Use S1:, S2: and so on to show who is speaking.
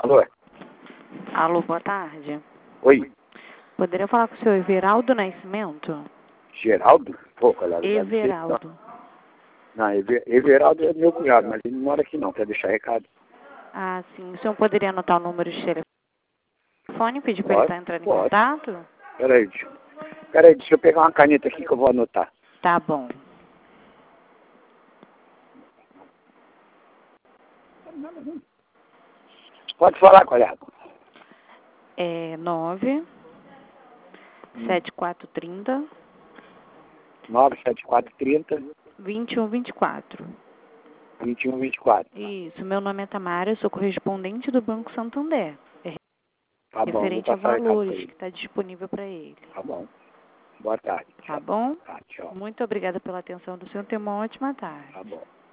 S1: Alô?
S2: Alô, boa tarde.
S1: Oi?
S2: Poderia falar com o senhor Everaldo Nascimento?
S1: Geraldo? Pô, colega.
S2: Everaldo.
S1: Não, Everaldo é meu cunhado, mas ele não mora aqui não. Quer deixar recado?
S2: Ah, sim. O senhor poderia anotar o número de telefone e pedir para ele estar entrando em
S1: Pode.
S2: contato?
S1: Peraí, deixa eu pegar uma caneta aqui que eu vou anotar.
S2: Tá bom.
S1: Pode falar, colega.
S2: É 97430
S1: 97430
S2: 2124.
S1: 2124.
S2: Isso. Meu nome é Tamara, eu sou correspondente do Banco Santander. É
S1: Tá bom, vou
S2: referente a
S1: passar o recado pra
S2: valores
S1: ele.
S2: que está disponível para ele.
S1: Tá bom. Boa tarde.
S2: Tá bom?
S1: Tá, tchau.
S2: Muito obrigada pela atenção do senhor. Tenha uma ótima tarde.
S1: Tá bom.